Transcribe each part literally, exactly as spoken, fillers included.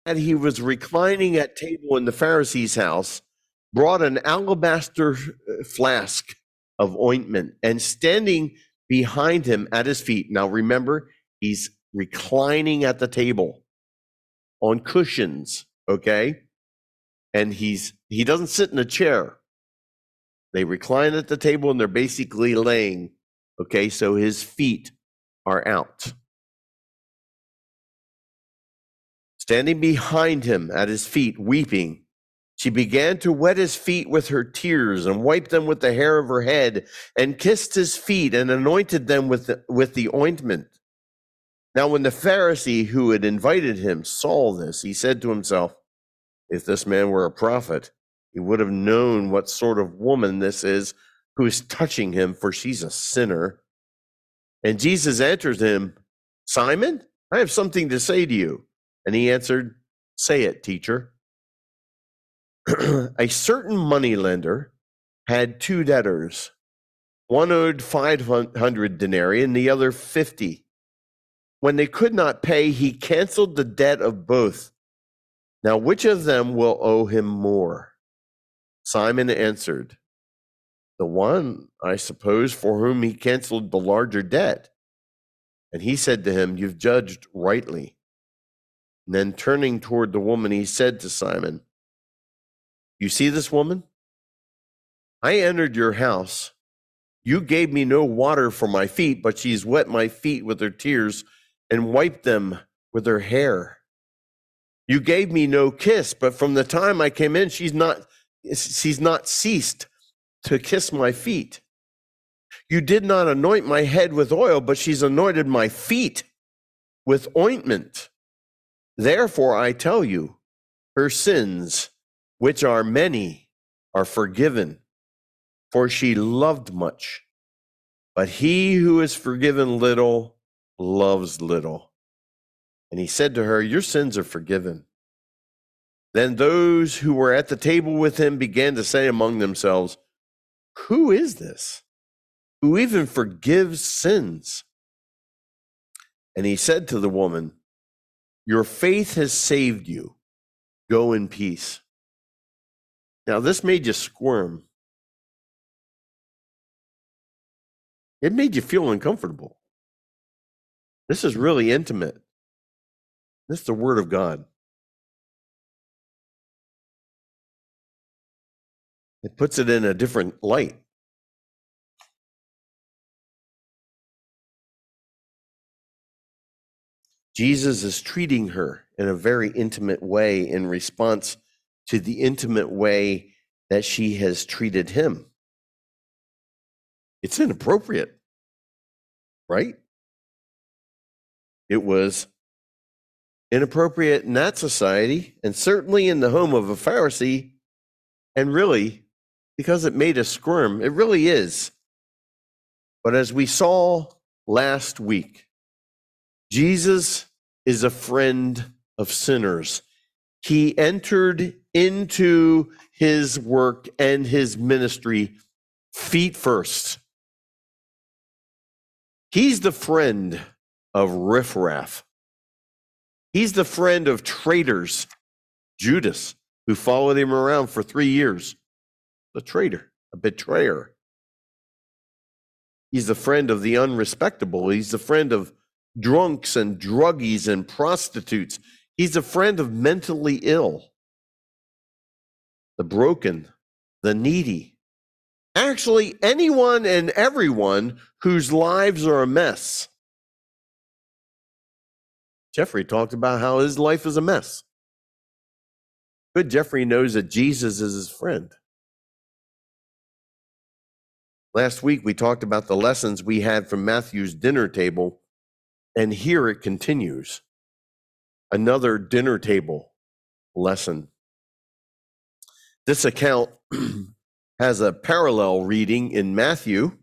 And he was reclining at table in the Pharisee's house, brought an alabaster flask of ointment, and standing behind him at his feet. Now remember, he's reclining at the table on cushions, okay? And he's he doesn't sit in a chair. They recline at the table and they're basically laying, okay? So his feet are out. Standing behind him at his feet, weeping, she began to wet his feet with her tears and wiped them with the hair of her head and kissed his feet and anointed them with the, with the ointment. Now, when the Pharisee who had invited him saw this, he said to himself, if this man were a prophet, he would have known what sort of woman this is who is touching him, for she's a sinner. And Jesus answered him, Simon, I have something to say to you. And he answered, say it, teacher. A certain moneylender had two debtors. One owed five hundred denarii and the other fifty. When they could not pay, he canceled the debt of both. Now, which of them will owe him more? Simon answered, the one, I suppose, for whom he canceled the larger debt. And he said to him, you've judged rightly. And then turning toward the woman, he said to Simon, you see this woman? I entered your house. You gave me no water for my feet, but she's wet my feet with her tears and wiped them with her hair. You gave me no kiss, but from the time I came in, she's not, she's not ceased to kiss my feet. You did not anoint my head with oil, but she's anointed my feet with ointment. Therefore, I tell you, her sins, which are many, are forgiven, for she loved much. But he who is forgiven little loves little. And he said to her, your sins are forgiven. Then those who were at the table with him began to say among themselves, who is this, who even forgives sins? And he said to the woman, your faith has saved you. Go in peace. Now, this made you squirm. It made you feel uncomfortable. This is really intimate. This is the Word of God. It puts it in a different light. Jesus is treating her in a very intimate way in response to the intimate way that she has treated him. It's inappropriate, right? It was inappropriate in that society, and certainly in the home of a Pharisee, and really, because it made us squirm, it really is. But as we saw last week, Jesus is a friend of sinners. He entered into his work and his ministry feet first. He's the friend of riffraff. He's the friend of traitors, Judas, who followed him around for three years. A traitor, a betrayer. He's the friend of the unrespectable. He's the friend of drunks and druggies and prostitutes. He's a friend of mentally ill, the broken, the needy. Actually, anyone and everyone whose lives are a mess. Jeffrey talked about how his life is a mess. Good Jeffrey knows that Jesus is his friend. Last week, we talked about the lessons we had from Matthew's dinner table, and here it continues. Another dinner table lesson. This account has a parallel reading in Matthew,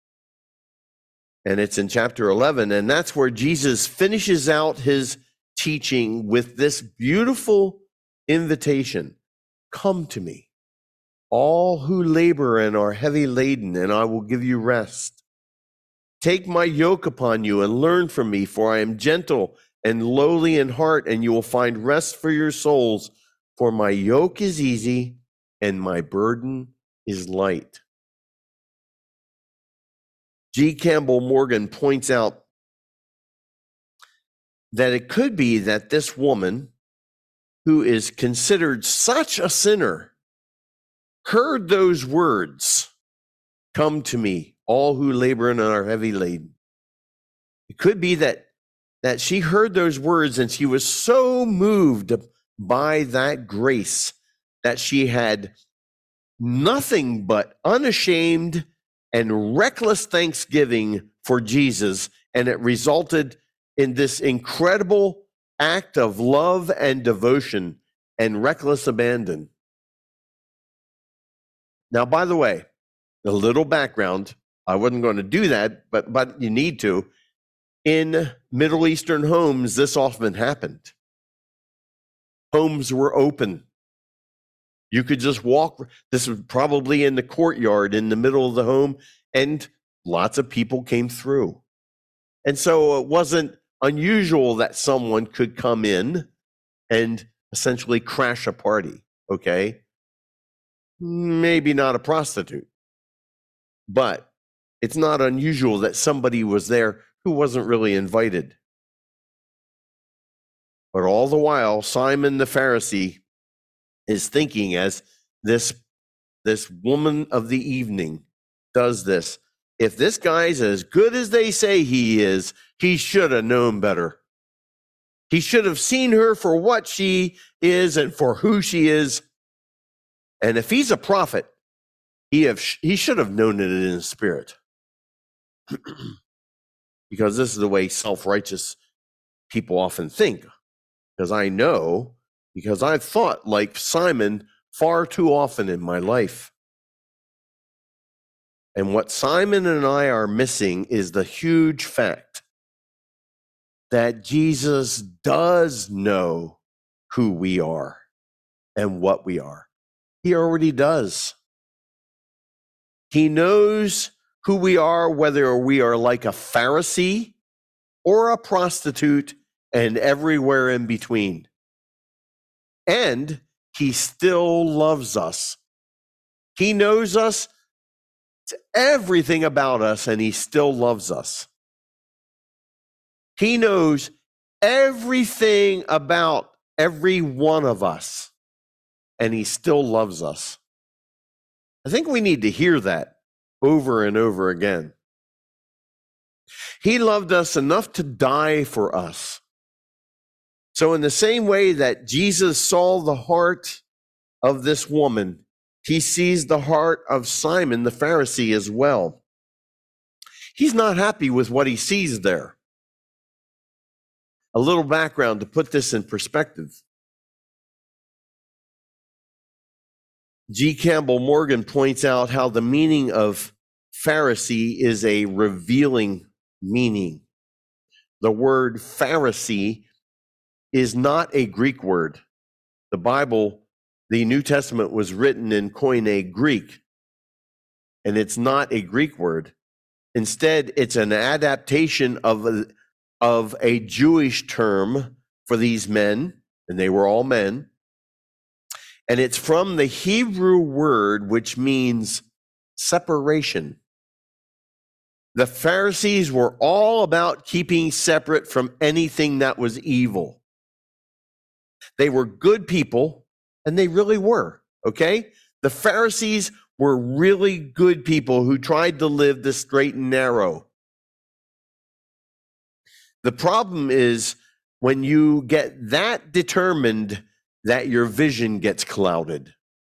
and it's in chapter eleven, and that's where Jesus finishes out his teaching with this beautiful invitation. Come to me, all who labor and are heavy laden, and I will give you rest. Take my yoke upon you and learn from me, for I am gentle and lowly in heart, and you will find rest for your souls. For my yoke is easy and my burden is light. G. Campbell Morgan points out that it could be that this woman, who is considered such a sinner, heard those words, "Come to me, all who labor and are heavy laden." It could be that, that she heard those words and she was so moved by that grace that she had nothing but unashamed and reckless thanksgiving for Jesus, and it resulted in this incredible act of love and devotion and reckless abandon. Now, by the way, a little background. I wasn't going to do that, but but you need to. In Middle Eastern homes, this often happened. Homes were open. You could just walk. This was probably in the courtyard in the middle of the home, and lots of people came through. And so it wasn't unusual that someone could come in and essentially crash a party, okay? Maybe not a prostitute, but it's not unusual that somebody was there who wasn't really invited. But all the while, Simon the Pharisee is thinking, as this, this woman of the evening does this, if this guy's as good as they say he is, he should have known better. He should have seen her for what she is and for who she is. And if he's a prophet, he, have, he should have known it in his spirit. Because this is the way self-righteous people often think. Because I know, because I've thought like Simon far too often in my life. And what Simon and I are missing is the huge fact that Jesus does know who we are and what we are. He already does. He knows who we are, whether we are like a Pharisee or a prostitute and everywhere in between. And he still loves us. He knows us, everything about us, and he still loves us. He knows everything about every one of us, and he still loves us. I think we need to hear that over and over again. He loved us enough to die for us. So in the same way that Jesus saw the heart of this woman, he sees the heart of Simon the Pharisee as well. He's not happy with what he sees there. A little background to put this in perspective. G. Campbell Morgan points out how the meaning of Pharisee is a revealing meaning. The word Pharisee is not a Greek word. The Bible, the New Testament, was written in Koine Greek, and it's not a Greek word. Instead, it's an adaptation of a, of a Jewish term for these men, and they were all men. And it's from the Hebrew word which means separation. The Pharisees were all about keeping separate from anything that was evil. They were good people, and they really were, okay? The Pharisees were really good people who tried to live the straight and narrow. The problem is when you get that determined that your vision gets clouded.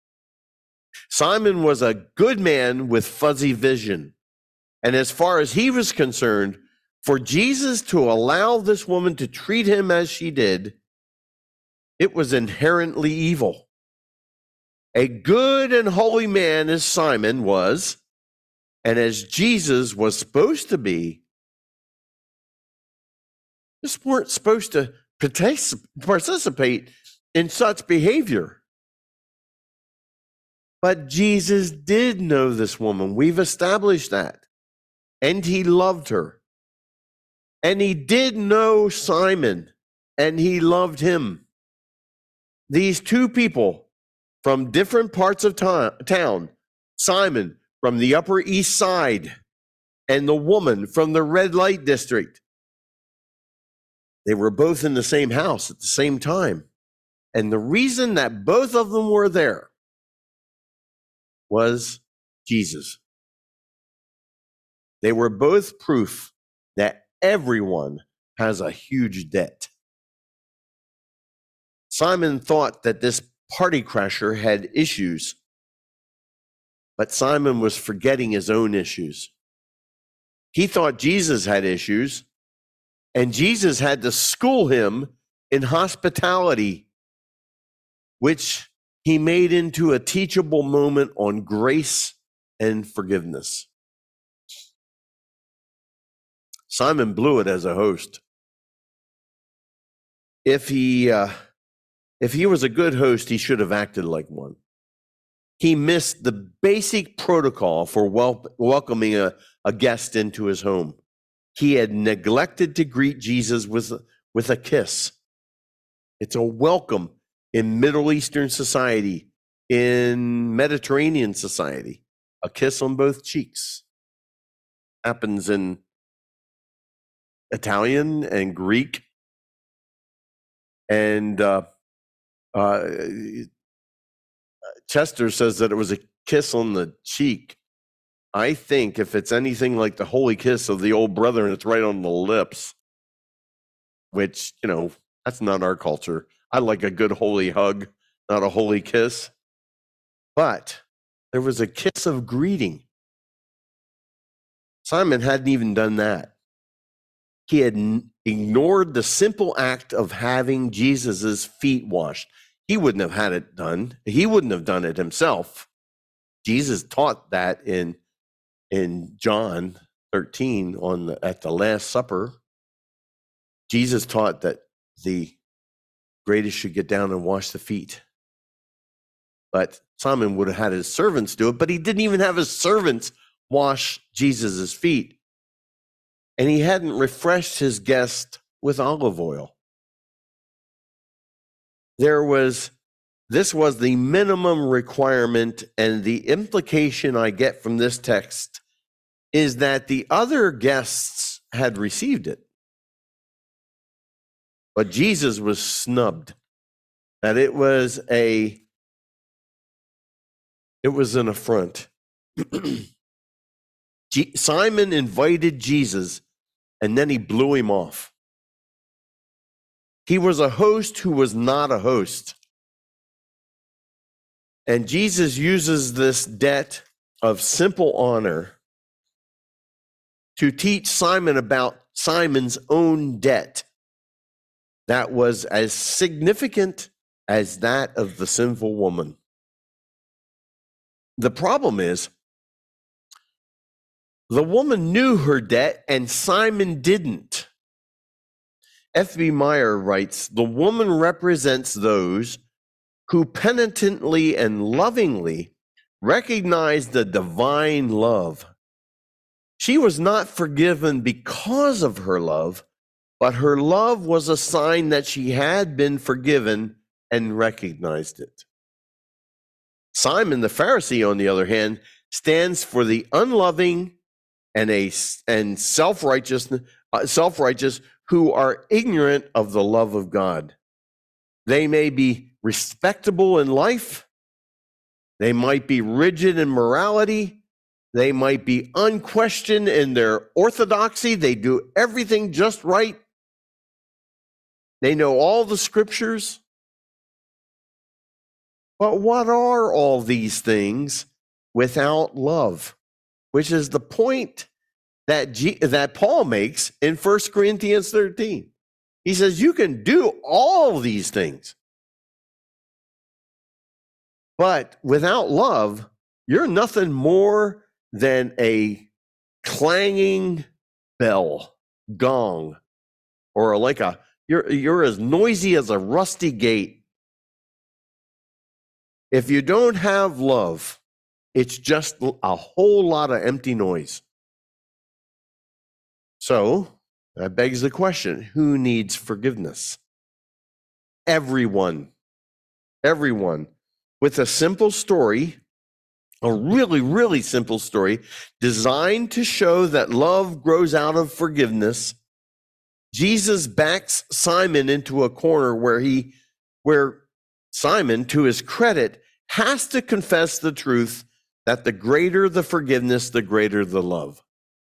Simon was a good man with fuzzy vision. And as far as he was concerned, for Jesus to allow this woman to treat him as she did, it was inherently evil. A good and holy man as Simon was, and as Jesus was supposed to be, just weren't supposed to participate in such behavior. But Jesus did know this woman. We've established that. And he loved her. And he did know Simon, and he loved him. These two people from different parts of to- town, Simon from the Upper East Side and the woman from the red light district, they were both in the same house at the same time. And the reason that both of them were there was Jesus. They were both proof that everyone has a huge debt. Simon thought that this party crasher had issues, but Simon was forgetting his own issues. He thought Jesus had issues, and Jesus had to school him in hospitality, which he made into a teachable moment on grace and forgiveness. Simon blew it as a host. If he uh, if he was a good host, he should have acted like one. He missed the basic protocol for wel- welcoming a, a guest into his home. He had neglected to greet Jesus with, with a kiss. It's a welcome in Middle Eastern society, in Mediterranean society. A kiss on both cheeks happens in Italian and Greek. And uh, uh, Chester says that it was a kiss on the cheek. I think if it's anything like the holy kiss of the old brother and it's right on the lips, which, you know, that's not our culture. I like a good holy hug, not a holy kiss. But there was a kiss of greeting. Simon hadn't even done that. He had n- ignored the simple act of having Jesus's feet washed. He wouldn't have had it done. He wouldn't have done it himself. Jesus taught that in, in John thirteen on the, at the Last Supper. Jesus taught that the greatest should get down and wash the feet. But Simon would have had his servants do it, but he didn't even have his servants wash Jesus's feet. And he hadn't refreshed his guest with olive oil. There was, this was the minimum requirement, and the implication I get from this text is that the other guests had received it. But Jesus was snubbed. That it was a, it was an affront. Simon invited Jesus, and then he blew him off. He was a host who was not a host. And Jesus uses this debt of simple honor to teach Simon about Simon's own debt that was as significant as that of the sinful woman. The problem is, the woman knew her debt and Simon didn't. F B Meyer writes, the woman represents those who penitently and lovingly recognize the divine love. She was not forgiven because of her love, but her love was a sign that she had been forgiven and recognized it. Simon the Pharisee, on the other hand, stands for the unloving and a and self-righteous, uh, self-righteous who are ignorant of the love of God. They may be respectable in life. They might be rigid in morality. They might be unquestioned in their orthodoxy. They do everything just right. They know all the scriptures. But what are all these things without love? Which is the point that G- that Paul makes in First Corinthians thirteen. He says, you can do all these things, but without love, you're nothing more than a clanging bell, gong, or like a, you're, you're as noisy as a rusty gate. If you don't have love, it's just a whole lot of empty noise. So, That begs the question, who needs forgiveness? Everyone. Everyone. With a simple story, a really, really simple story, designed to show that love grows out of forgiveness, Jesus backs Simon into a corner where he, where Simon, to his credit, has to confess the truth that the greater the forgiveness, the greater the love.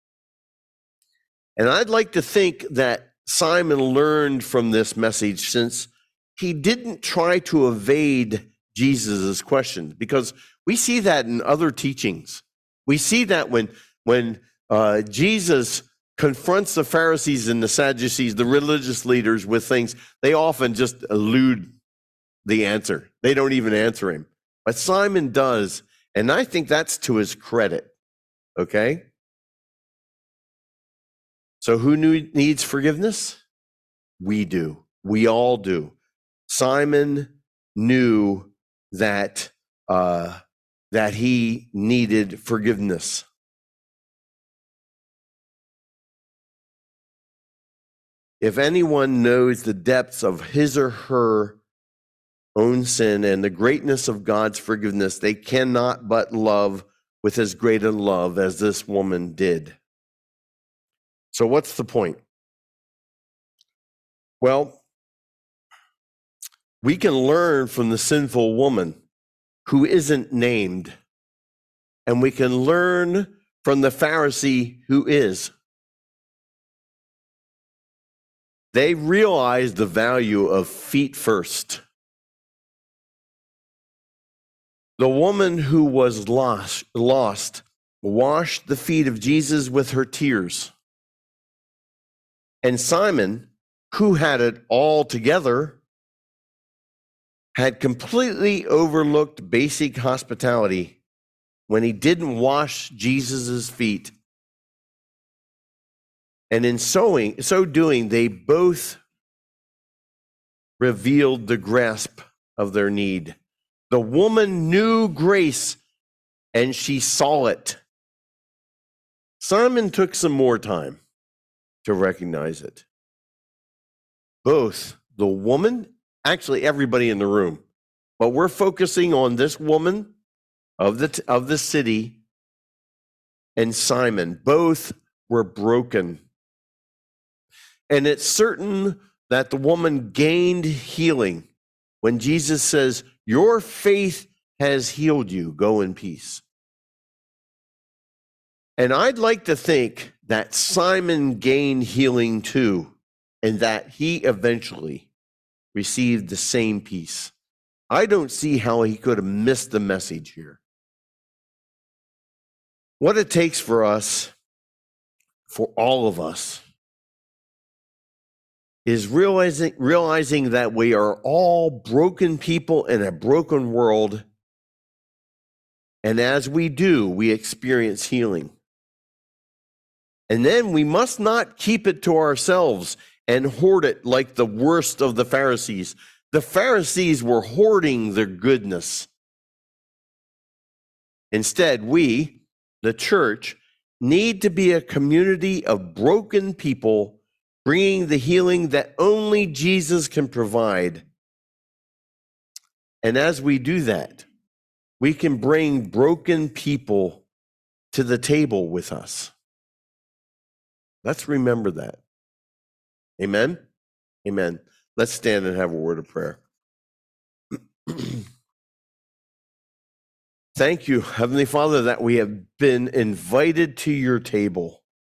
And I'd like to think that Simon learned from this message, since he didn't try to evade Jesus's questions, because we see that in other teachings. We see that when, when uh, Jesus confronts the Pharisees and the Sadducees, the religious leaders, with things, they often just elude the answer. They don't even answer him. But Simon does, and I think that's to his credit, okay? So who needs forgiveness? We do. We all do. Simon knew that uh, that he needed forgiveness. If anyone knows the depths of his or her own sin and the greatness of God's forgiveness, they cannot but love with as great a love as this woman did. So what's the point? Well, we can learn from the sinful woman who isn't named, and we can learn from the Pharisee who is. They realized the value of feet first. The woman who was lost, lost washed the feet of Jesus with her tears. And Simon, who had it all together, had completely overlooked basic hospitality when he didn't wash Jesus's feet. And in so, so doing, they both revealed the grasp of their need. The woman knew grace, and she saw it. Simon took some more time to recognize it. Both the woman, actually everybody in the room, but we're focusing on this woman of the, of the city and Simon. Both were broken. And it's certain that the woman gained healing when Jesus says, "Your faith has healed you. Go in peace." And I'd like to think that Simon gained healing too, and that he eventually received the same peace. I don't see how he could have missed the message here. What it takes for us, for all of us, is realizing, realizing that we are all broken people in a broken world. And as we do, we experience healing. And then we must not keep it to ourselves and hoard it like the worst of the Pharisees. The Pharisees were hoarding their goodness. Instead, we, the church, need to be a community of broken people bringing the healing that only Jesus can provide. And as we do that, we can bring broken people to the table with us. Let's remember that. Amen? Amen. Let's stand and have a word of prayer. Thank you, Heavenly Father, that we have been invited to your table.